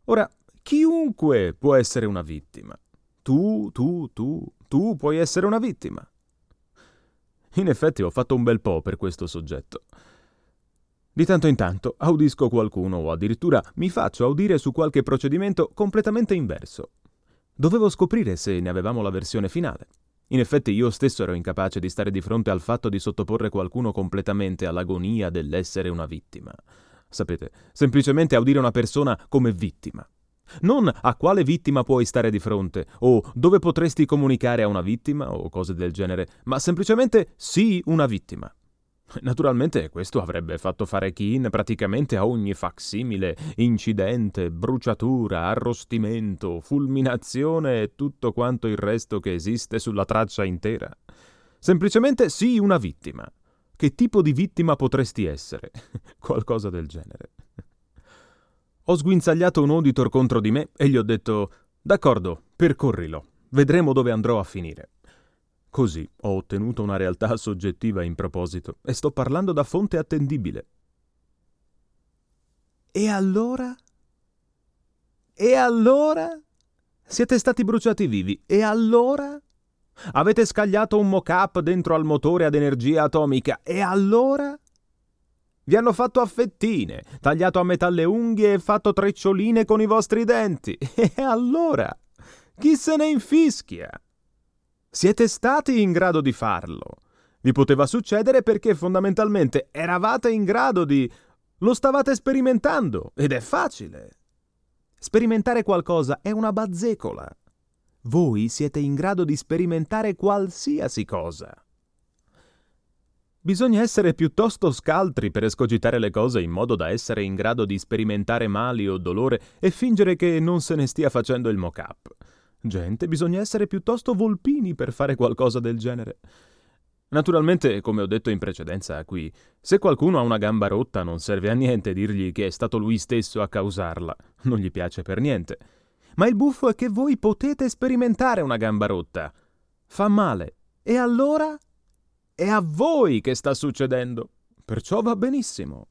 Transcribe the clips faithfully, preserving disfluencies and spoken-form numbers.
Ora, chiunque può essere una vittima. Tu, tu, tu, tu puoi essere una vittima. In effetti ho fatto un bel po' per questo soggetto. Di tanto in tanto audisco qualcuno o addirittura mi faccio audire su qualche procedimento completamente inverso. Dovevo scoprire se ne avevamo la versione finale. In effetti io stesso ero incapace di stare di fronte al fatto di sottoporre qualcuno completamente all'agonia dell'essere una vittima. Sapete, semplicemente audire una persona come vittima. Non a quale vittima puoi stare di fronte, o dove potresti comunicare a una vittima, o cose del genere, ma semplicemente sii una vittima. Naturalmente questo avrebbe fatto fare chin praticamente a ogni facsimile, incidente, bruciatura, arrostimento, fulminazione e tutto quanto il resto che esiste sulla traccia intera. Semplicemente sii una vittima. Che tipo di vittima potresti essere? Qualcosa del genere. Ho sguinzagliato un auditor contro di me e gli ho detto: d'accordo, percorrilo, vedremo dove andrò a finire. Così ho ottenuto una realtà soggettiva in proposito e sto parlando da fonte attendibile. E allora? E allora? Siete stati bruciati vivi. E allora? Avete scagliato un mock-up dentro al motore ad energia atomica. E allora? Vi hanno fatto a fettine, tagliato a metà le unghie e fatto treccioline con i vostri denti. E allora? Chi se ne infischia? Siete stati in grado di farlo. Vi poteva succedere perché fondamentalmente eravate in grado di... Lo stavate sperimentando ed è facile. Sperimentare qualcosa è una bazzecola. Voi siete in grado di sperimentare qualsiasi cosa. Bisogna essere piuttosto scaltri per escogitare le cose in modo da essere in grado di sperimentare mali o dolore e fingere che non se ne stia facendo il mock-up. Gente, bisogna essere piuttosto volpini per fare qualcosa del genere. Naturalmente, come ho detto in precedenza qui, se qualcuno ha una gamba rotta non serve a niente dirgli che è stato lui stesso a causarla. Non gli piace per niente. Ma il buffo è che voi potete sperimentare una gamba rotta. Fa male. E allora? È a voi che sta succedendo. Perciò va benissimo.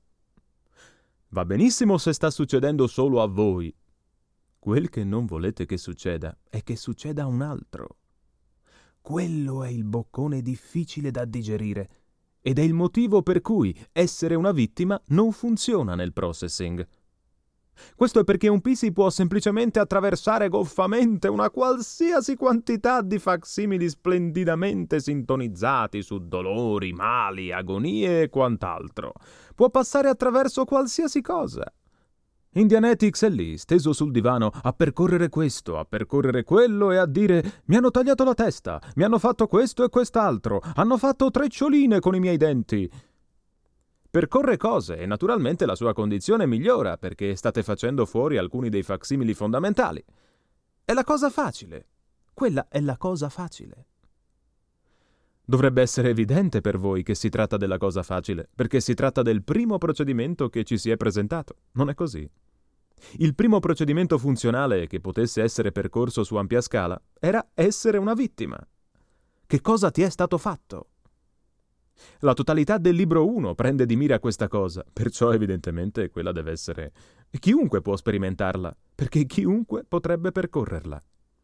Va benissimo se sta succedendo solo a voi. Quel che non volete che succeda è che succeda a un altro. Quello è il boccone difficile da digerire ed è il motivo per cui essere una vittima non funziona nel processing. Questo è perché un P C può semplicemente attraversare goffamente una qualsiasi quantità di facsimili splendidamente sintonizzati su dolori, mali, agonie e quant'altro. Può passare attraverso qualsiasi cosa. Indianetics è lì, steso sul divano, a percorrere questo, a percorrere quello e a dire: mi hanno tagliato la testa, mi hanno fatto questo e quest'altro, hanno fatto treccioline con i miei denti. Percorre cose e naturalmente la sua condizione migliora perché state facendo fuori alcuni dei facsimili fondamentali. È la cosa facile. Quella è la cosa facile. Dovrebbe essere evidente per voi che si tratta della cosa facile, perché si tratta del primo procedimento che ci si è presentato. Non è così? Il primo procedimento funzionale che potesse essere percorso su ampia scala era essere una vittima. Che cosa ti è stato fatto? La totalità del libro uno prende di mira questa cosa, perciò evidentemente quella deve essere... Chiunque può sperimentarla, perché chiunque potrebbe percorrerla.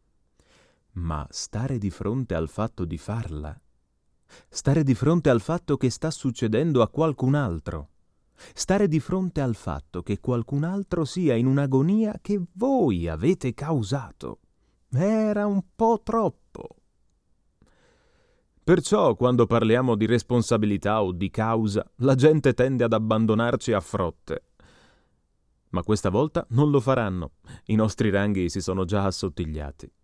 Ma stare di fronte al fatto di farla, stare di fronte al fatto che sta succedendo a qualcun altro, stare di fronte al fatto che qualcun altro sia in un'agonia che voi avete causato, era un po' troppo. Perciò, quando parliamo di responsabilità o di causa, la gente tende ad abbandonarci a frotte. Ma questa volta non lo faranno. I nostri ranghi si sono già assottigliati.